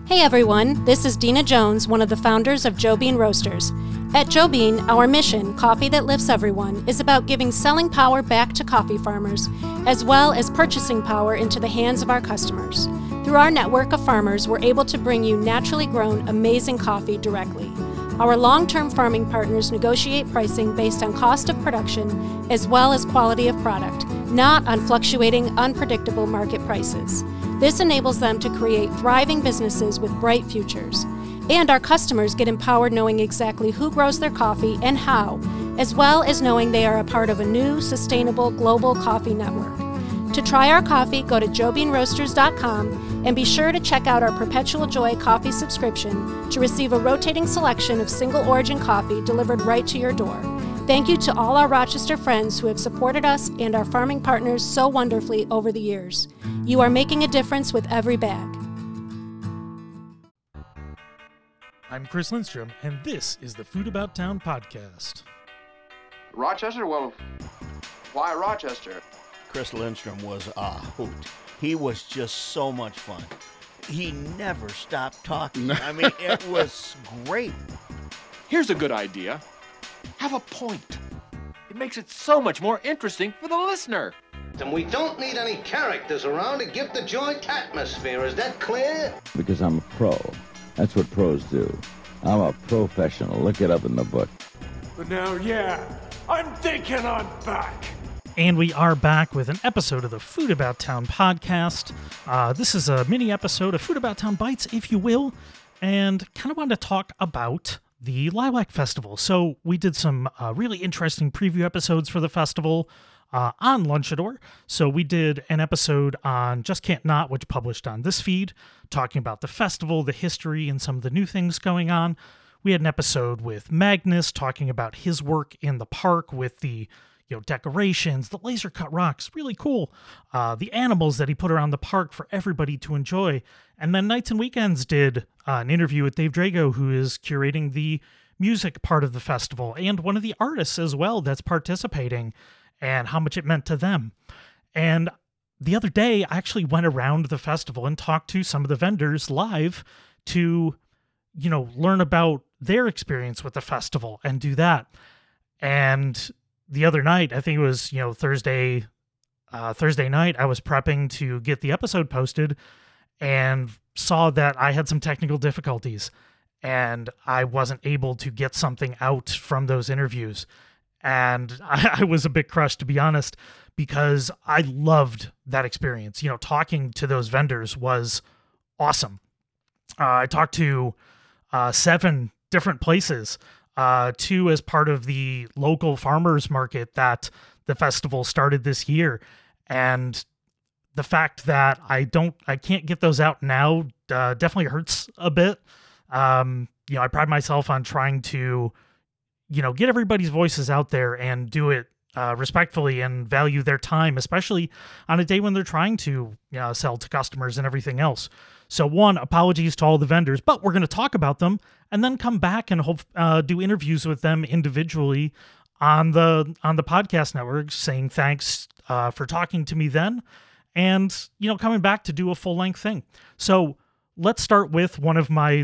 Hey everyone, this is Dina Jones, one of the founders of Joe Bean Roasters. At Joe Bean, our mission, Coffee That Lifts Everyone, is about giving selling power back to coffee farmers, as well as purchasing power into the hands of our customers. Through our network of farmers, we're able to bring you naturally grown, amazing coffee directly. Our long-term farming partners negotiate pricing based on cost of production, as well as quality of product, not on fluctuating, unpredictable market prices. This enables them to create thriving businesses with bright futures. And our customers get empowered knowing exactly who grows their coffee and how, as well as knowing they are a part of a new, sustainable, global coffee network. To try our coffee, go to joebeanroasters.com and be sure to check out our Perpetual Joy coffee subscription to receive a rotating selection of single-origin coffee delivered right to your door. Thank you to all our Rochester friends who have supported us and our farming partners so wonderfully over the years. You are making a difference with every bag. I'm Chris Lindstrom, and this is the Food About Town podcast. Rochester? Well, why Rochester? Chris Lindstrom was a hoot. He was just so much fun. He never stopped talking. I mean, it was great. Here's a good idea. Have a point. It makes it so much more interesting for the listener. And we don't need any characters around to give the joint atmosphere. Is that clear? Because I'm a pro. That's what pros do. I'm a professional. Look it up in the book. But now, I'm thinking I'm back. And we are back with an episode of the Food About Town podcast. This is a mini episode of Food About Town Bites, if you will, and kind of wanted to talk about the Lilac Festival. So we did some really interesting preview episodes for the festival on Lunchador. So we did an episode on Just Can't Not, which published on this feed, talking about the festival, the history, and some of the new things going on. We had an episode with Magnus talking about his work in the park with the decorations, the laser cut rocks, really cool. The animals that he put around the park for everybody to enjoy. And then Nights and Weekends did an interview with Dave Drago, who is curating the music part of the festival and one of the artists as well that's participating and how much it meant to them. And the other day, I actually went around the festival and talked to some of the vendors live to, learn about their experience with the festival and do that. And the other night, I think it was, Thursday night, I was prepping to get the episode posted and saw that I had some technical difficulties and I wasn't able to get something out from those interviews. And I was a bit crushed, to be honest, because I loved that experience. Talking to those vendors was awesome. I talked to 7 different places, 2 as part of the local farmers market that the festival started this year. And the fact that I can't get those out now definitely hurts a bit. I pride myself on trying to, get everybody's voices out there and do it respectfully and value their time, especially on a day when they're trying to sell to customers and everything else. So apologies to all the vendors, but we're going to talk about them and then come back and do interviews with them individually on the podcast network, saying thanks for talking to me then, and coming back to do a full length thing. So let's start with one of my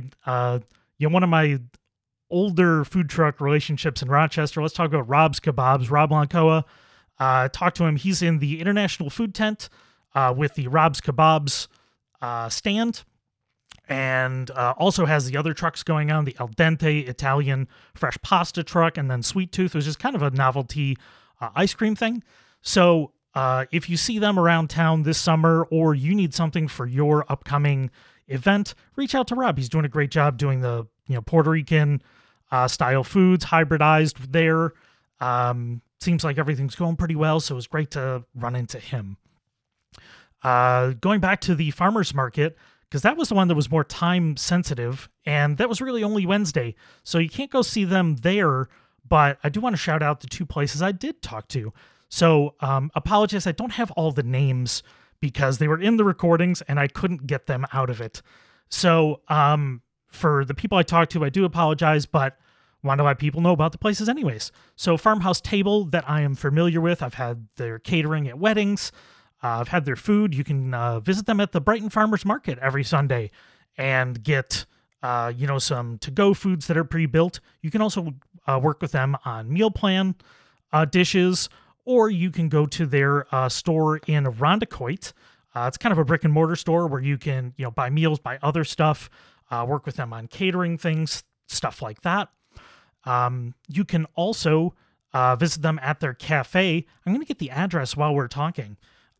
older food truck relationships in Rochester. Let's talk about Rob's Kebabs. Rob Lancoa, talk to him. He's in the International Food Tent with the Rob's Kebabs stand, and also has the other trucks going on, the Al Dente Italian fresh pasta truck, and then Sweet Tooth, which is kind of a novelty ice cream thing. So if you see them around town this summer, or you need something for your upcoming event, reach out to Rob. He's doing a great job doing the Puerto Rican style foods hybridized there. Seems like everything's going pretty well, so it was great to run into him. Going back to the farmers market, because that was the one that was more time sensitive, and that was really only Wednesday, so you can't go see them there, but I do want to shout out the 2 places I did talk to. So apologize, I don't have all the names because they were in the recordings and I couldn't get them out of it. So for the people I talked to, I do apologize, but want to let people know about the places anyways. So Farmhouse Table, that I am familiar with. I've had their catering at weddings. I've had their food. You can visit them at the Brighton Farmers Market every Sunday. and get, some to-go foods that are pre-built. You can also work with them on meal plan dishes, or you can go to their store in Rondequoit. It's kind of a brick and mortar store where you can, buy meals, buy other stuff, work with them on catering things, stuff like that. You can also visit them at their cafe. I'm going to get the address while we're talking.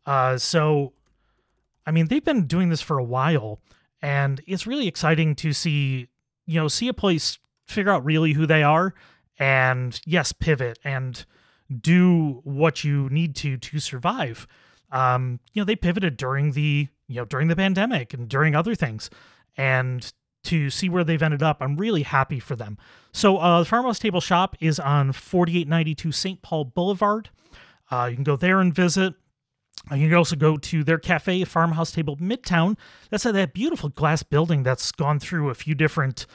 They've been doing this for a while, and it's really exciting to see a place figure out really who they are and, yes, pivot and do what you need to survive. They pivoted during the pandemic and during other things, and to see where they've ended up, I'm really happy for them. So the Farmhouse Table Shop is on 4892 St. Paul Boulevard. You can go there and visit. You can also go to their cafe, Farmhouse Table Midtown. That's that beautiful glass building that's gone through a few different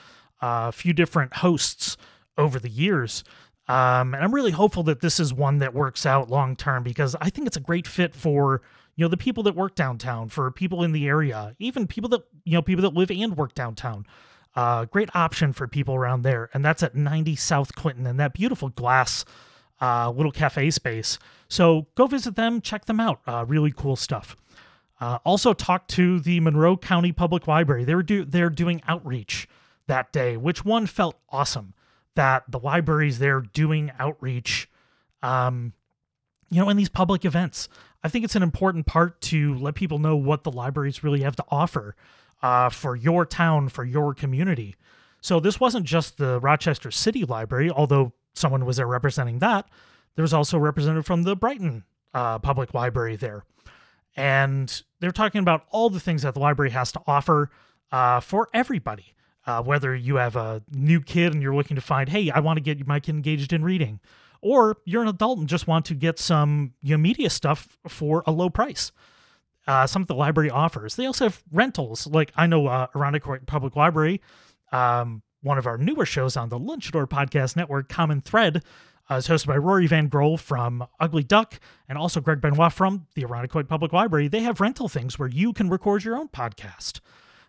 hosts over the years. And I'm really hopeful that this is one that works out long term, because I think it's a great fit for the people that work downtown, for people in the area, even people that live and work downtown. Great option for people around there, and that's at 90 South Clinton in that beautiful glass little cafe space. So go visit them, check them out. Really cool stuff. Also talk to the Monroe County Public Library. They're doing outreach that day, which one felt awesome. That the libraries there doing outreach, in these public events. I think it's an important part to let people know what the libraries really have to offer for your town, for your community. So this wasn't just the Rochester City Library, although someone was there representing that. There was also a representative from the Brighton Public Library there. And they're talking about all the things that the library has to offer for everybody. Whether you have a new kid and you're looking to find, hey, I want to get my kid engaged in reading, or you're an adult and just want to get some media stuff for a low price. Something the library offers. They also have rentals. Like I know Irondequoit Public Library, one of our newer shows on the Lunchador Podcast Network, Common Thread, is hosted by Rory Van Grohl from Ugly Duck and also Greg Benoit from the Irondequoit Public Library. They have rental things where you can record your own podcast.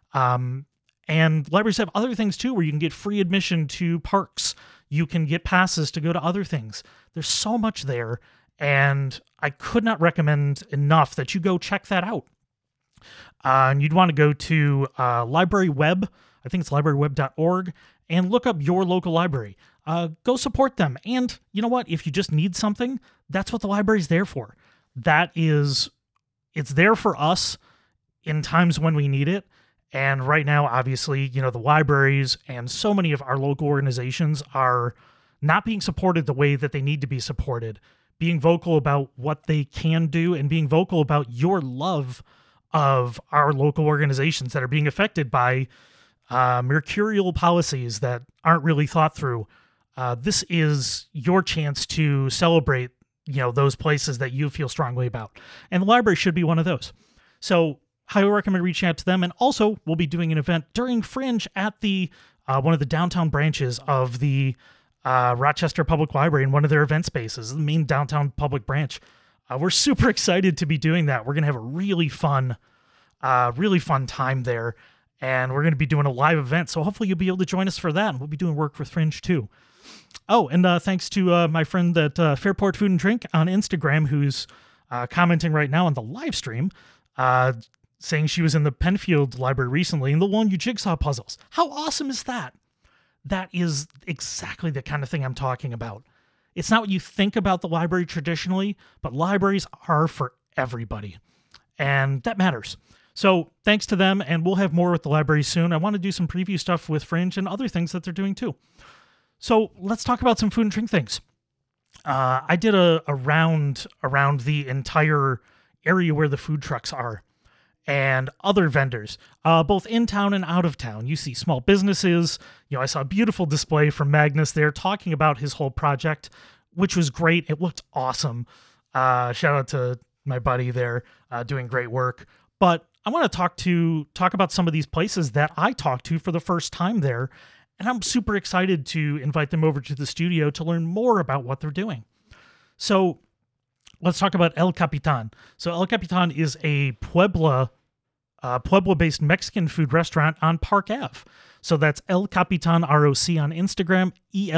And libraries have other things too, where you can get free admission to parks. You can get passes to go to other things. There's so much there, and I could not recommend enough that you go check that out. And you'd want to go to Library Web, I think it's libraryweb.org, and look up your local library. Go support them. And you know what? If you just need something, that's what the library's there for. It's there for us in times when we need it. And right now, obviously, the libraries and so many of our local organizations are not being supported the way that they need to be supported, being vocal about what they can do and being vocal about your love of our local organizations that are being affected by mercurial policies that aren't really thought through. This is your chance to celebrate, those places that you feel strongly about. And the library should be one of those. So highly recommend reaching out to them. And also, we'll be doing an event during Fringe at the one of the downtown branches of the Rochester Public Library in one of their event spaces, the main downtown public branch. We're super excited to be doing that. We're going to have a really fun time there. And we're going to be doing a live event. So hopefully you'll be able to join us for that. And we'll be doing work with Fringe too. Oh, and thanks to my friend at Fairport Food and Drink on Instagram, who's commenting right now on the live stream, saying she was in the Penfield Library recently and they'll loan you jigsaw puzzles. How awesome is that? That is exactly the kind of thing I'm talking about. It's not what you think about the library traditionally, but libraries are for everybody. And that matters. So thanks to them, and we'll have more with the library soon. I want to do some preview stuff with Fringe and other things that they're doing too. So let's talk about some food and drink things. I did a round around the entire area where the food trucks are and other vendors, both in town and out of town. You see small businesses. I saw a beautiful display from Magnus there talking about his whole project, which was great. It looked awesome. Shout out to my buddy there doing great work. But I want to talk about some of these places that I talked to for the first time there. And I'm super excited to invite them over to the studio to learn more about what they're doing. So let's talk about El Capitan. So El Capitan is a Puebla Pueblo-based Mexican food restaurant on Park Ave. So that's El Capitan ROC on Instagram,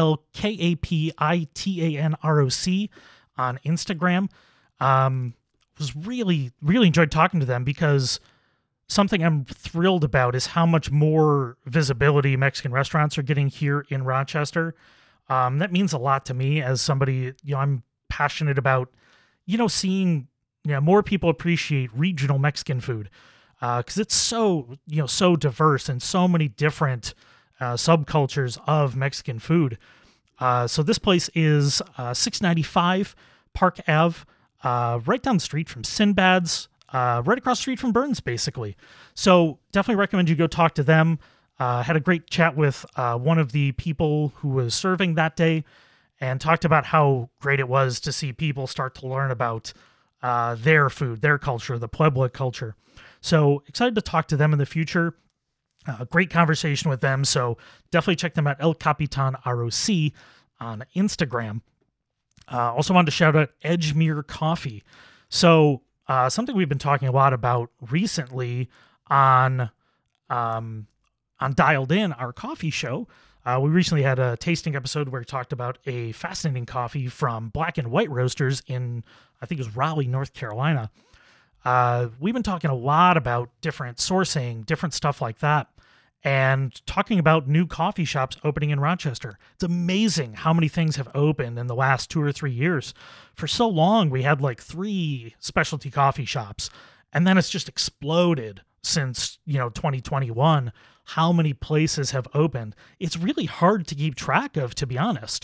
ELKAPITAN ROC on Instagram. Was really enjoyed talking to them because something I'm thrilled about is how much more visibility Mexican restaurants are getting here in Rochester. That means a lot to me as somebody, I'm passionate about, seeing, more people appreciate regional Mexican food. Because it's so diverse and so many different subcultures of Mexican food. So this place is 695 Park Ave, right down the street from Sinbad's, right across the street from Burns, basically. So definitely recommend you go talk to them. Had a great chat with one of the people who was serving that day and talked about how great it was to see people start to learn about their food, their culture, the Puebla culture. So excited to talk to them in the future. Great conversation with them. So definitely check them out. El Capitan ROC on Instagram. Also wanted to shout out Edgemere Coffee. So something we've been talking a lot about recently on Dialed In, our coffee show. We recently had a tasting episode where we talked about a fascinating coffee from Black and White Roasters in, I think it was Raleigh, North Carolina. We've been talking a lot about different sourcing, different stuff like that, and talking about new coffee shops opening in Rochester. It's amazing how many things have opened in the last 2 or 3 years. For so long, we had like 3 specialty coffee shops, and then it's just exploded since, 2021. How many places have opened? It's really hard to keep track of, to be honest.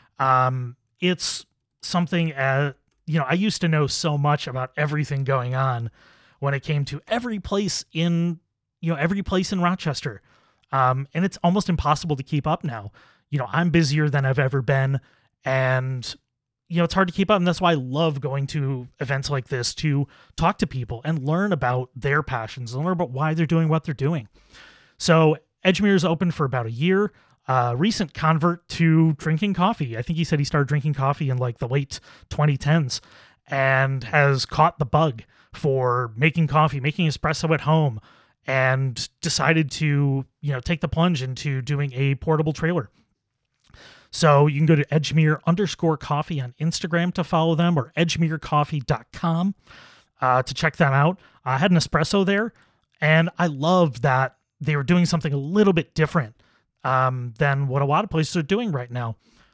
It's something I used to know so much about everything going on when it came to every place in Rochester. And it's almost impossible to keep up now. I'm busier than I've ever been, and, it's hard to keep up. And that's why I love going to events like this to talk to people and learn about their passions and learn about why they're doing what they're doing. So Edgemere's open for about a year. Recent convert to drinking coffee. I think he said he started drinking coffee in like the late 2010s and has caught the bug for making coffee, making espresso at home, and decided to, take the plunge into doing a portable trailer. So you can go to Edgemere_coffee on Instagram to follow them, or edgemerecoffee.com to check them out. I had an espresso there, and I loved that they were doing something a little bit different than what a lot of places are doing right now.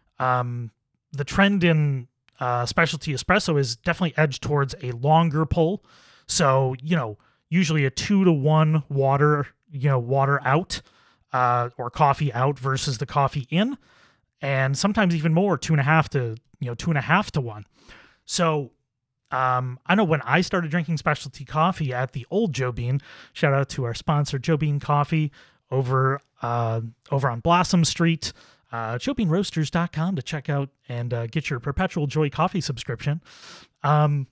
The trend in specialty espresso is definitely edged towards a longer pull. So, usually a 2-to-1 water out or coffee out versus the coffee in, and sometimes even more, 2.5 to 1. So I know when I started drinking specialty coffee at the old Joe Bean, shout out to our sponsor, Joe Bean Coffee, over on Blossom Street, JoeBeanRoasters.com to check out and get your Perpetual Joy coffee subscription. I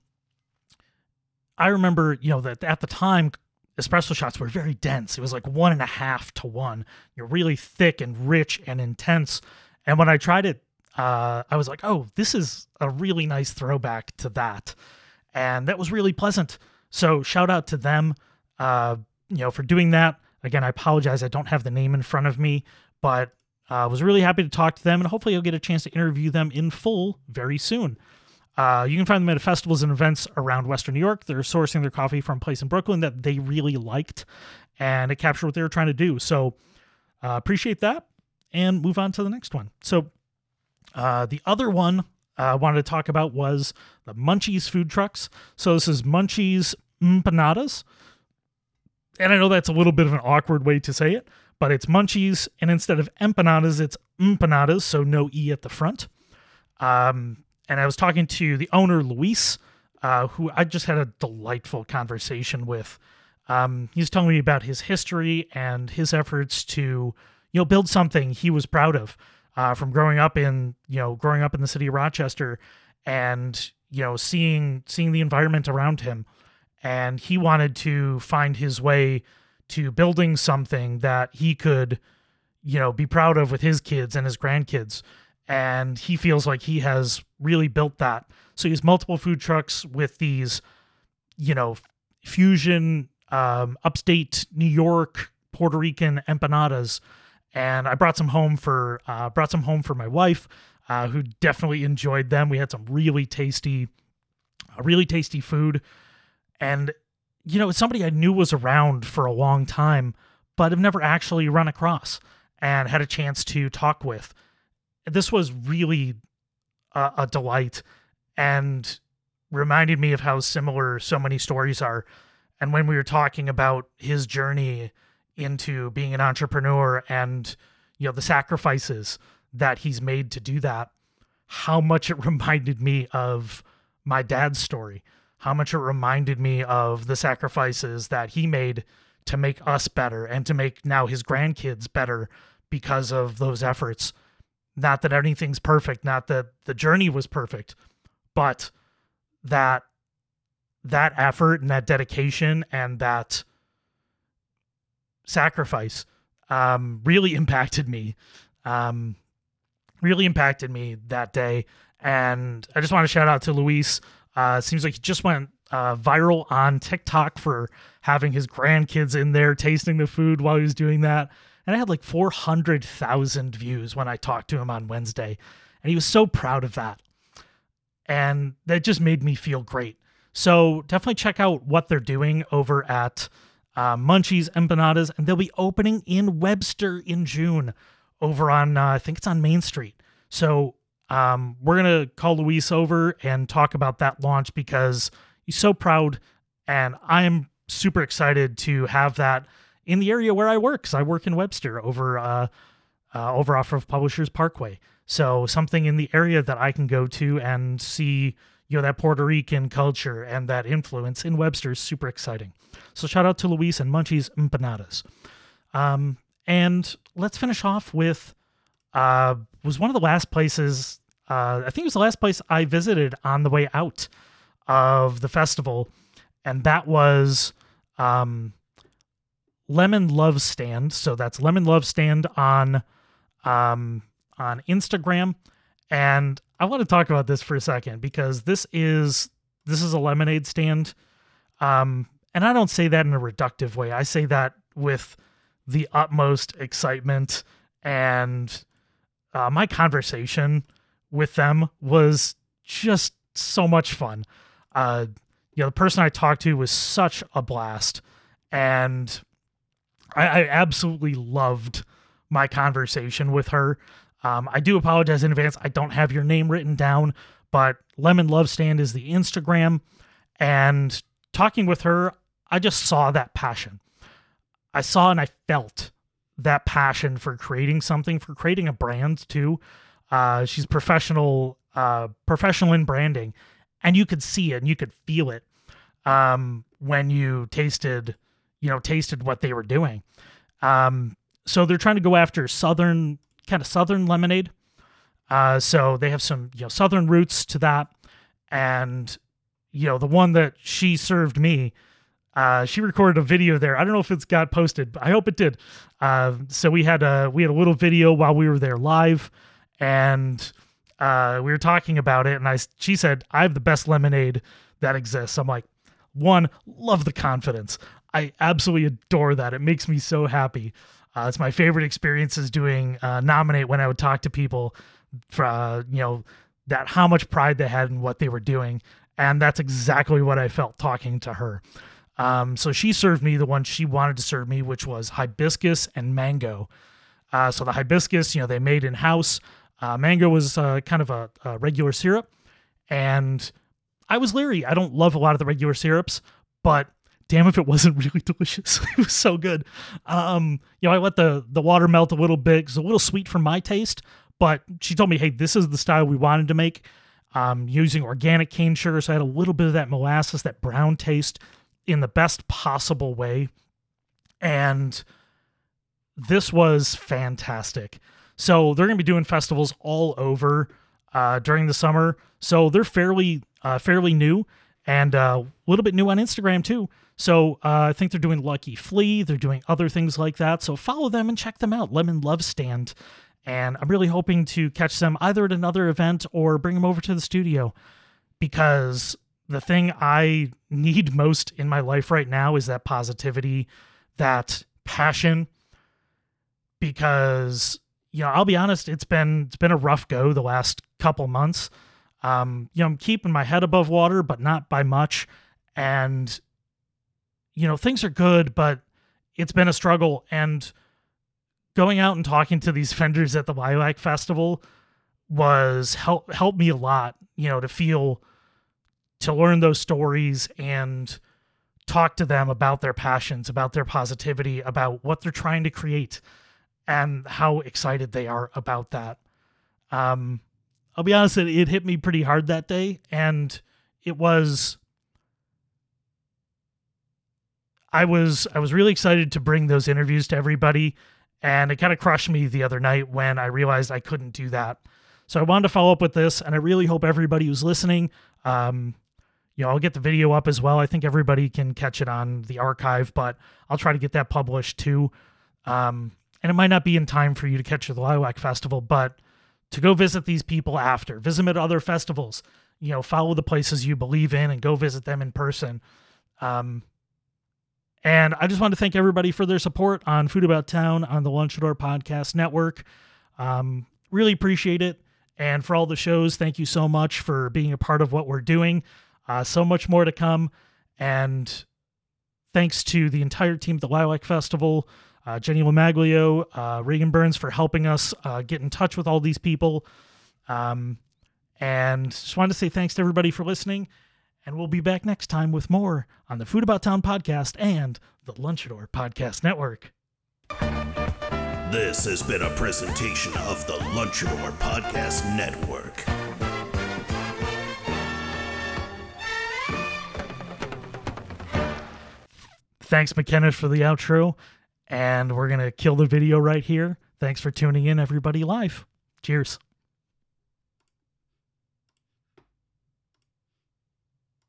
remember, that at the time, espresso shots were very dense. It was like 1.5 to 1. You're really thick and rich and intense. And when I tried it, I was like, oh, this is a really nice throwback to that. And that was really pleasant. So shout out to them, for doing that. Again, I apologize. I don't have the name in front of me, but I was really happy to talk to them, and hopefully you'll get a chance to interview them in full very soon. You can find them at festivals and events around Western New York. They're sourcing their coffee from a place in Brooklyn that they really liked, and it captured what they were trying to do. So appreciate that, and move on to the next one. So the other one I wanted to talk about was the Munchies food trucks. So this is Munchies Empanadas. And I know that's a little bit of an awkward way to say it, but it's Munchies, and instead of empanadas, it's empanadas, so no E at the front. And I was talking to the owner, Luis, who I just had a delightful conversation with. He was telling me about his history and his efforts to, build something he was proud of, from growing up in the city of Rochester, and, seeing the environment around him. And he wanted to find his way to building something that he could, be proud of with his kids and his grandkids. And he feels like he has really built that. So he has multiple food trucks with these, fusion upstate New York Puerto Rican empanadas, and I brought some home for my wife, who definitely enjoyed them. We had some really tasty food, and it's somebody I knew was around for a long time, but have never actually run across and had a chance to talk with. This was really a delight, and reminded me of how similar so many stories are. And when we were talking about his journey into being an entrepreneur and, the sacrifices that he's made to do that, how much it reminded me of my dad's story, how much it reminded me of the sacrifices that he made to make us better and to make now his grandkids better because of those efforts. Not that anything's perfect, not that the journey was perfect, but that effort and that dedication and that sacrifice really impacted me that day. And I just want to shout out to Luis. Seems like he just went viral on TikTok for having his grandkids in there tasting the food while he was doing that. And I had like 400,000 views when I talked to him on Wednesday. And he was so proud of that. And that just made me feel great. So definitely check out what they're doing over at Munchies Empanadas. And they'll be opening in Webster in June over on, I think it's on Main Street. So we're going to call Luis over and talk about that launch because he's so proud. And I am super excited to have that in the area where I work. Because I work in Webster over off of Publishers Parkway. So something in the area that I can go to and see, that Puerto Rican culture and that influence in Webster is super exciting. So shout out to Luis and Munchies Empanadas. And let's finish off with, was one of the last places, I think it was the last place I visited on the way out of the festival. And that was, Lemon Love Stand. So that's Lemon Love Stand on Instagram. And I want to talk about this for a second because this is a lemonade stand. And I don't say that in a reductive way. I say that with the utmost excitement, and my conversation with them was just so much fun. The person I talked to was such a blast, and I absolutely loved my conversation with her. I do apologize in advance. I don't have your name written down, but Lemon Love Stand is the Instagram. And talking with her, I just saw that passion. I saw and I felt that passion for creating something, for creating a brand too. She's professional in branding, and you could see it and you could feel it when you tasted what they were doing. So they're trying to go after southern lemonade. So they have some, southern roots to that. And, the one that she served me, she recorded a video there. I don't know if it's got posted, but I hope it did. So we had a little video while we were there live, and we were talking about it. And she said, I have the best lemonade that exists. I'm like, one, love the confidence. I absolutely adore that. It makes me so happy. It's my favorite experiences doing Nominate, when I would talk to people for, that how much pride they had in what they were doing. And that's exactly what I felt talking to her. So she served me the one she wanted to serve me, which was hibiscus and mango. So the hibiscus, they made in-house. Mango was kind of a regular syrup. And I was leery. I don't love a lot of the regular syrups, but damn if it wasn't really delicious. It was so good. I let the water melt a little bit. It's a little sweet for my taste, but she told me, hey, this is the style we wanted to make, using organic cane sugar. So I had a little bit of that molasses, that brown taste in the best possible way. And this was fantastic. So they're going to be doing festivals all over during the summer. So they're fairly new, and a little bit new on Instagram too. So I think they're doing Lucky Flea. They're doing other things like that. So follow them and check them out. Lemon Love Stand. And I'm really hoping to catch them either at another event or bring them over to the studio, because the thing I need most in my life right now is that positivity, that passion, because, I'll be honest, it's been a rough go the last couple months. I'm keeping my head above water, but not by much. And, things are good, but it's been a struggle. And going out and talking to these vendors at the Lilac Festival was helped me a lot, to learn those stories and talk to them about their passions, about their positivity, about what they're trying to create and how excited they are about that. I'll be honest, it hit me pretty hard that day, and I was really excited to bring those interviews to everybody, and it kind of crushed me the other night when I realized I couldn't do that. So I wanted to follow up with this, and I really hope everybody who's listening, I'll get the video up as well. I think everybody can catch it on the archive, but I'll try to get that published too. And it might not be in time for you to catch the Lilac Festival, but to go visit these people after, visit them at other festivals, follow the places you believe in and go visit them in person. And I just want to thank everybody for their support on Food About Town on the Lunchador Podcast Network. Really appreciate it. And for all the shows, thank you so much for being a part of what we're doing. So much more to come. And thanks to the entire team at the Lilac Festival, Jenny Lamaglio, Reagan Burns for helping us get in touch with all these people. And just wanted to say thanks to everybody for listening. And we'll be back next time with more on the Food About Town podcast and the Lunchador Podcast Network. This has been a presentation of the Lunchador Podcast Network. Thanks, McKenna, for the outro. And we're going to kill the video right here. Thanks for tuning in, everybody, live. Cheers.